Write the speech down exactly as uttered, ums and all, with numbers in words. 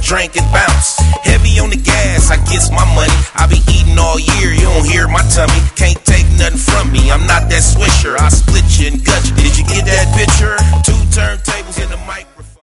drink and bounce. Heavy on the gas, I gets my money. I be eating all year, you don't hear my tummy. Can't take nothing from me, I'm not that swisher. I split you and gut you. Did you get that picture?